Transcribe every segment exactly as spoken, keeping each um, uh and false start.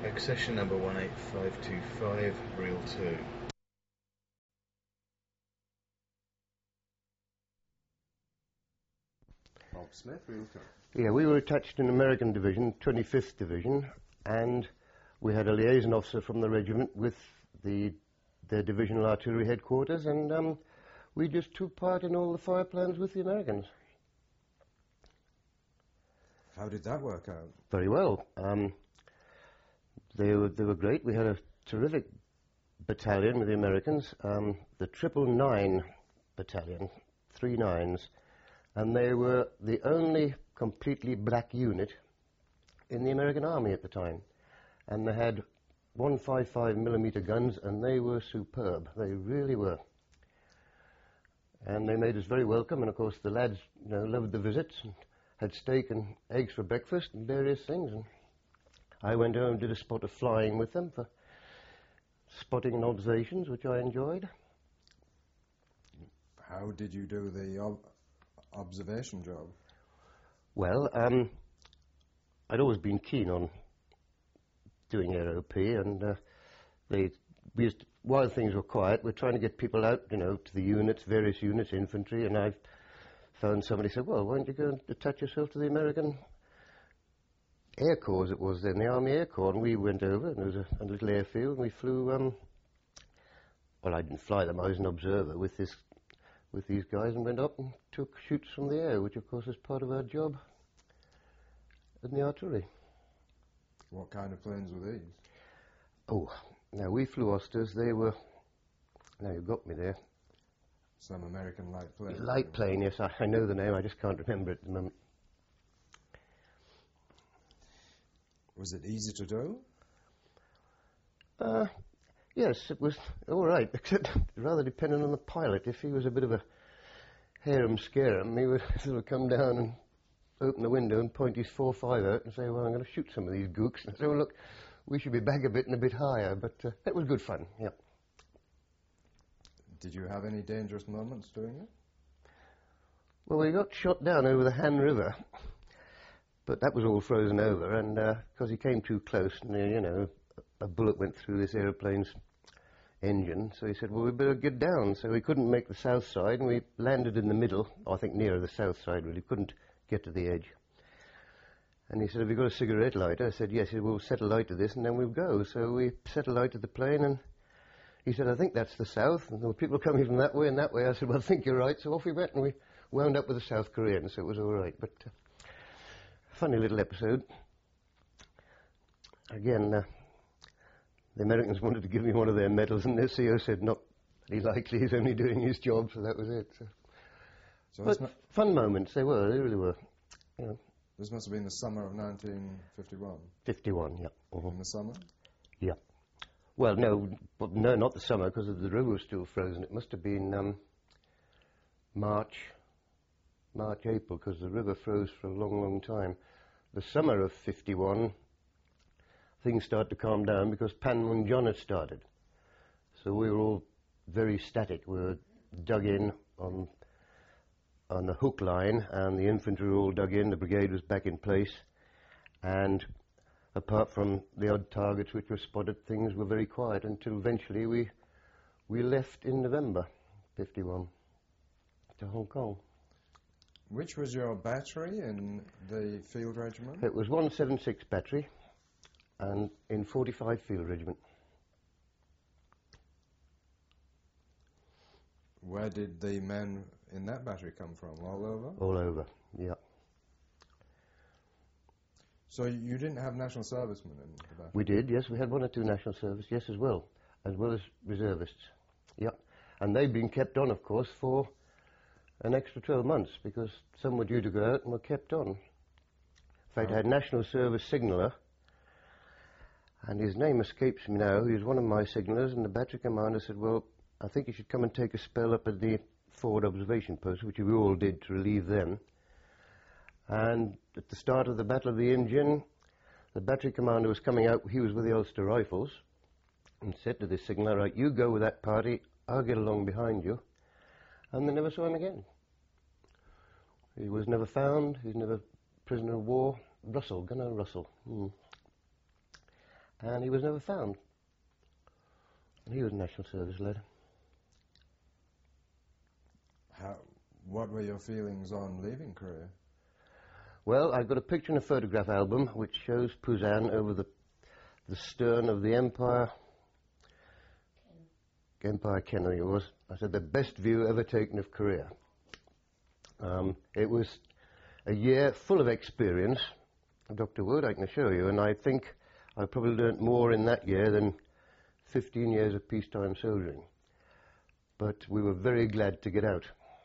Accession number one eight five two five, reel two. Bob Smith, reel two. Yeah, we were attached to an American division, twenty-fifth Division, and we had a liaison officer from the regiment with the their divisional artillery headquarters, and um, we just took part in all the fire plans with the Americans. How did that work out? Very well. Um, they were they were great. We had a terrific battalion with the Americans, um, the Triple Nine Battalion, three nines, and they were the only completely black unit in the American Army at the time, and they had one fifty-five millimeter guns, and they were superb. They really were. And they made us very welcome, and of course the lads, you know, loved the visits and had steak and eggs for breakfast and various things. And I went home and did a spot of flying with them for spotting and observations, which I enjoyed. How did you do the ob observation job? Well, um, I'd always been keen on doing A O P, and uh, they, we used to, while things were quiet, we're trying to get people out, you know, to the units, various units, infantry, and I found somebody said, well, why don't you go and attach yourself to the American Air Corps, it was then, the Army Air Corps, and we went over, and there was a, a little airfield, and we flew, um, well, I didn't fly them, I was an observer with this, with these guys, and went up and took shoots from the air, which of course is part of our job in the artillery. What kind of planes were these? Oh, now we flew Osters, they were, now you've got me there. Some American light plane. Light plane, yes, I, I know the name, I just can't remember it at the moment. Was it easy to do? Uh, yes, it was all right, except rather dependent on the pilot. If he was a bit of a harum-scarum, he would sort of come down and open the window and point his four five out and say, well, I'm going to shoot some of these gooks. And I said, well, look, we should be back a bit and a bit higher, but uh, that was good fun, yeah. Did you have any dangerous moments doing it? Well, we got shot down over the Han River, but that was all frozen over, and because uh, he came too close, and, uh, you know, a bullet went through this aeroplane's engine, so he said, well, we better get down. So we couldn't make the south side, and we landed in the middle, I think nearer the south side, really, couldn't get to the edge. And he said, have you got a cigarette lighter? I said, yes. He said, we'll set a light to this, and then we'll go. So we set a light to the plane, and he said, I think that's the south, and there were people coming from that way and that way. I said, well, I think you're right. So off we went, and we wound up with the South Koreans, so it was all right. But uh, funny little episode. Again, uh, the Americans wanted to give me one of their medals, and their C O said, not very likely, he's only doing his job, so that was it. So. So But fun moments, they were, they really were. You know. This must have been the summer of nineteen fifty-one. fifty-one, yeah. Uh-huh. In the summer? Yeah. Well, no, but no, not the summer, because the river was still frozen. It must have been um, March, March, April, because the river froze for a long, long time. The summer of fifty-one, things started to calm down because Panmunjom had started. So we were all very static. We were dug in on on the hook line, and the infantry were all dug in. The brigade was back in place, and apart from the odd targets which were spotted, things were very quiet until eventually we we left in November fifty-one to Hong Kong. Which was your battery in the field regiment? It was one seventy-six battery and in forty-five field regiment. Where did the men in that battery come from? All over? All over, yeah. So you didn't have national servicemen in the battery? We did, yes. We had one or two national service, yes, as well, as well as reservists, yeah. And they'd been kept on, of course, for an extra twelve months, because some were due to go out and were kept on. In fact, Oh. I had national service signaller, and his name escapes me now. He was one of my signallers, and the battery commander said, well, I think you should come and take a spell up at the forward observation post, which we all did to relieve them. And at the start of the Battle of the Indian, the battery commander was coming out, he was with the Ulster Rifles, and said to this signaller, right, you go with that party, I'll get along behind you. And they never saw him again. He was never found, he's never prisoner of war. Russell, Gunnar Russell. Hmm. and he was never found. And he was a National Service lad. How, what were your feelings on leaving Korea? Well, I've got a picture in a photograph album which shows Busan over the, the stern of the Empire. Empire Ken, I think it was. I said, the best view ever taken of Korea. Um, it was a year full of experience. Doctor Wood, I can assure you, and I think I probably learnt more in that year than fifteen years of peacetime soldiering. But we were very glad to get out.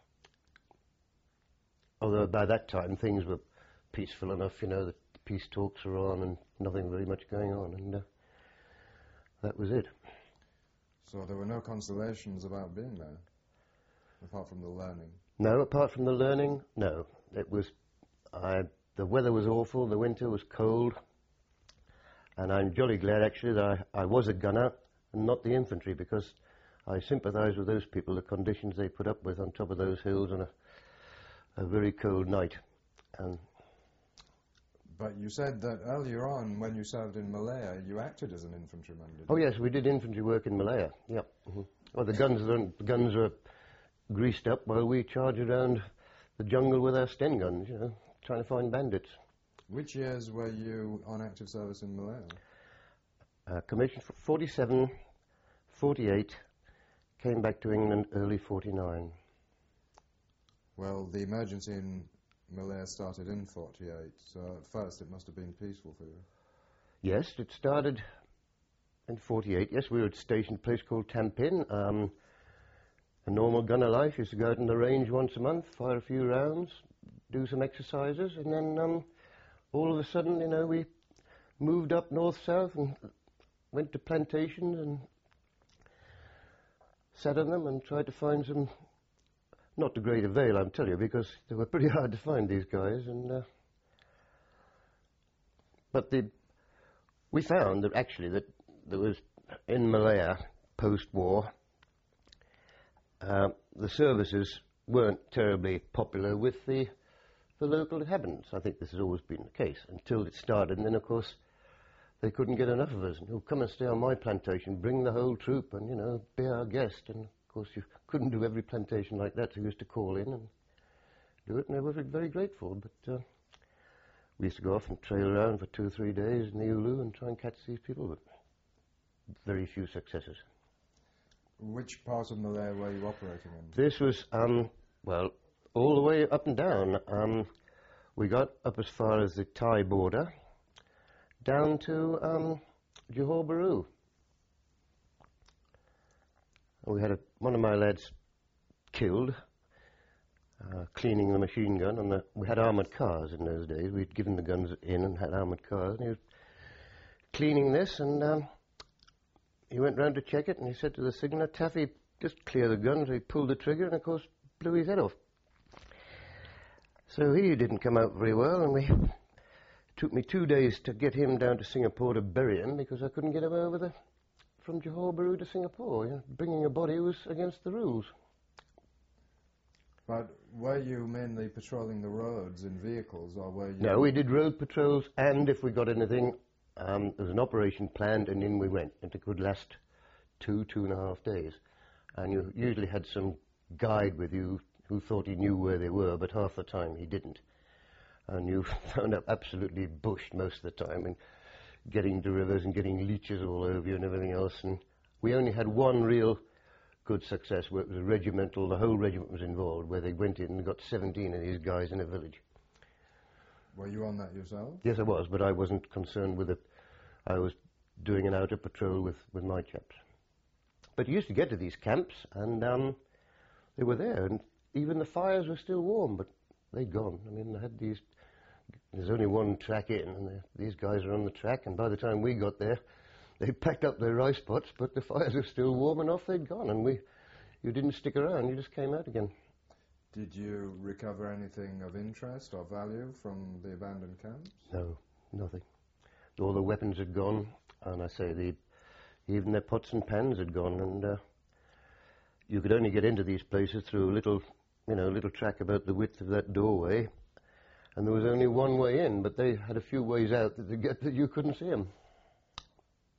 Although by that time things were peaceful enough, you know, the peace talks were on and nothing very much going on, and uh, that was it. So there were no consolations about being there, apart from the learning? No, apart from the learning, no. It was, I, the weather was awful, the winter was cold, and I'm jolly glad actually that I, I was a gunner and not the infantry, because I sympathise with those people, the conditions they put up with on top of those hills on a, a very cold night. And but you said that earlier on, when you served in Malaya, you acted as an infantryman, did you? oh yes, we did infantry work in Malaya, yep. Mm-hmm. Well, the guns, the guns were greased up while we charged around the jungle with our Sten guns, you know, trying to find bandits. Which years were you on active service in Malaya? Uh, commissioned for forty-seven, forty-eight, came back to England early forty-nine. Well, the emergency in Malaya started in forty-eight, so at first it must have been peaceful for you. Yes, it started in forty-eight. Yes, we were stationed at a place called Tampin. Um, a normal gunner life, used to go out in the range once a month, fire a few rounds, do some exercises, and then um, all of a sudden, you know, we moved up north-south and went to plantations and sat on them and tried to find some, not to great avail, I'm telling you, because they were pretty hard to find, these guys. And uh, but the, we found that actually that there was, in Malaya, post-war, uh, the services weren't terribly popular with the, the local inhabitants. I think this has always been the case, until it started, and then, of course, they couldn't get enough of us. And, oh, come and stay on my plantation, bring the whole troop, and, you know, be our guest. And, of course, you couldn't do every plantation like that, so you used to call in and do it, and they were very grateful. But uh, we used to go off and trail around for two or three days in the Ulu and try and catch these people, but very few successes. Which part of Malaya were you operating in? This was, um, well, all the way up and down. Um, we got up as far as the Thai border, down to um, Johor Bahru. We had a, one of my lads killed, uh, cleaning the machine gun, and the, we had armoured cars in those days. We'd given the guns in and had armoured cars, and he was cleaning this, and um, he went round to check it, and he said to the signaller, "Taffy, just clear the gun." So he pulled the trigger, and of course blew his head off. So he didn't come out very well, and we it took me two days to get him down to Singapore to bury him, because I couldn't get him over the from Johor Bahru to Singapore. You know, bringing a body was against the rules. But were you mainly patrolling the roads in vehicles, or were you... No, we did road patrols, and if we got anything, um, there was an operation planned, and in we went. And it could last two, two and a half days. And you usually had some guide with you who thought he knew where they were, but half the time he didn't. And you found up absolutely bushed most of the time, and getting to rivers and getting leeches all over you and everything else. And we only had one real good success, where it was a regimental, the whole regiment was involved, where they went in and got seventeen of these guys in a village. Were you on that yourself? Yes, I was, but I wasn't concerned with it. I was doing an outer patrol with, with my chaps. But you used to get to these camps, and um, they were there, and even the fires were still warm, but they'd gone. I mean, they had these... There's only one track in, and these guys are on the track, and by the time we got there, they packed up their rice pots, but the fires were still warm, and off they'd gone, and we, you didn't stick around, you just came out again. Did you recover anything of interest or value from the abandoned camps? No, nothing. All the weapons had gone, and I say, the, even their pots and pans had gone, and uh, you could only get into these places through a little, you know, little track about the width of that doorway, and there was only one way in, but they had a few ways out that, to get that you couldn't see them.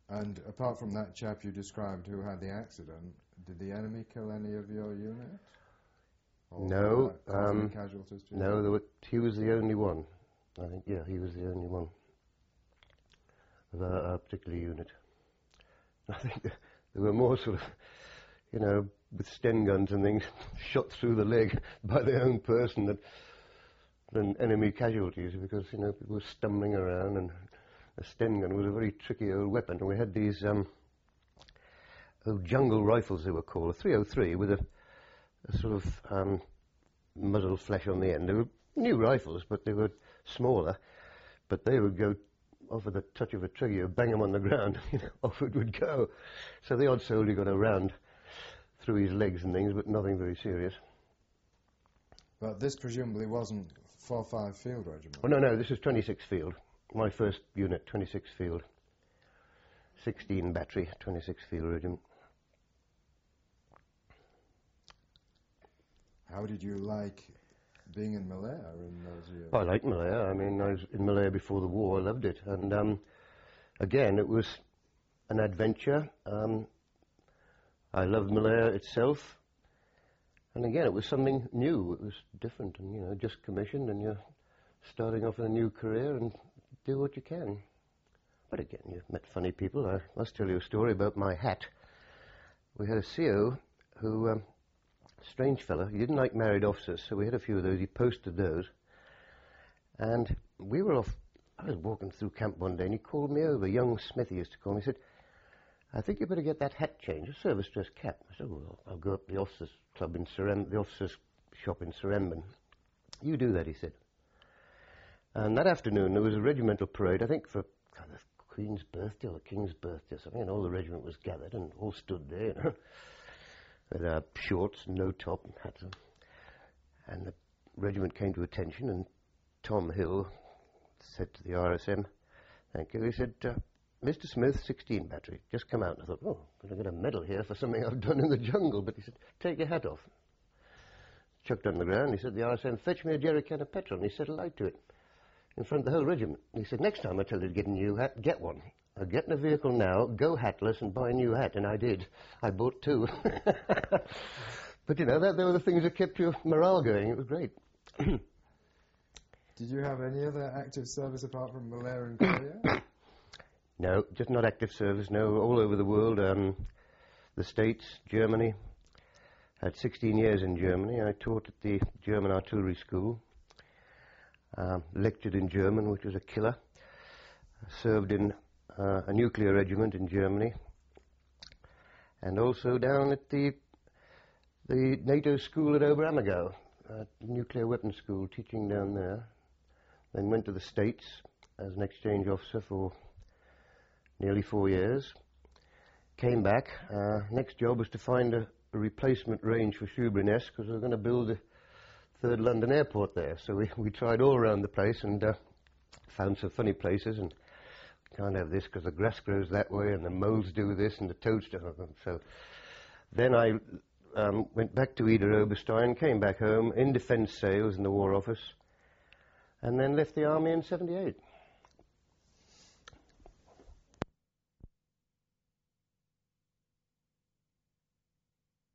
And apart from that chap you described who had the accident, did the enemy kill any of your unit? Or No, cause any um, casualties to you? No, there were, he was the only one. I think, yeah, he was the only one of our, our particular unit. I think there, there were more sort of, you know, with Sten guns and things shot through the leg by their own person than, than enemy casualties, because, you know, people were stumbling around, and a Sten gun was a very tricky old weapon. And we had these um, oh, jungle rifles, they were called, a three oh three with a, a sort of um, muzzle flash on the end. They were new rifles, but they were smaller, but they would go off with a touch of a trigger, you bang them on the ground, you know, off it would go. So the odd soldier got a round through his legs and things, but nothing very serious. But this presumably wasn't four five Field Regiment? Oh, no, no, this is twenty-six Field. My first unit, twenty-six Field. sixteen Battery, twenty-six Field Regiment. How did you like being in Malaya in those years? I liked Malaya. I mean, I was in Malaya before the war. I loved it. And um, again, it was an adventure. Um, I loved Malaya itself. And again, it was something new. It was different. And, you know, just commissioned, and you're starting off in a new career, and do what you can. But again, you've met funny people. I must tell you a story about my hat. We had a C O who... Um, strange fellow. He didn't like married officers, so we had a few of those. He posted those. And we were off. I was walking through camp one day, and he called me over. Young Smith, he used to call me. He said, I think you better get that hat changed, a service dress cap. I said, well, I'll go up to the officers' club in Serem, the officers' shop in Seremban. You do that, he said. And that afternoon, there was a regimental parade, I think for God, the Queen's birthday or the King's birthday or something, and all the regiment was gathered and all stood there, you know, with uh, shorts, no top, and hats on. And the regiment came to attention, and Tom Hill said to the R S M, thank you, he said, uh, Mister Smith, sixteen Battery, just come out. And I thought, oh, I'm going to get a medal here for something I've done in the jungle. But he said, take your hat off. Chucked on the ground. He said, the R S M, fetch me a jerry can of petrol. And he set a light to it in front of the whole regiment. And he said, next time I tell you to get a new hat, get one. Uh, get in a vehicle now, go hatless, and buy a new hat. And I did. I bought two. But, you know, that, they were the things that kept your morale going. It was great. Did you have any other active service apart from Malaya and Korea? No, just not active service, no, all over the world. Um, the States, Germany. I had sixteen years in Germany. I taught at the German Artillery School. Um, lectured in German, which was a killer. Served in uh, a nuclear regiment in Germany. And also down at the the NATO school at Oberammergau, uh, nuclear weapons school, teaching down there. Then went to the States as an exchange officer for nearly four years. Came back. Uh, next job was to find a, a replacement range for Shoeburyness, because we were going to build a third London airport there. So we, we tried all around the place and uh, found some funny places, and can't have this because the grass grows that way and the moles do this and the toads do that. So then I um, went back to Ida Oberstein, came back home in defence sales in the War Office, and then left the army in seventy-eight.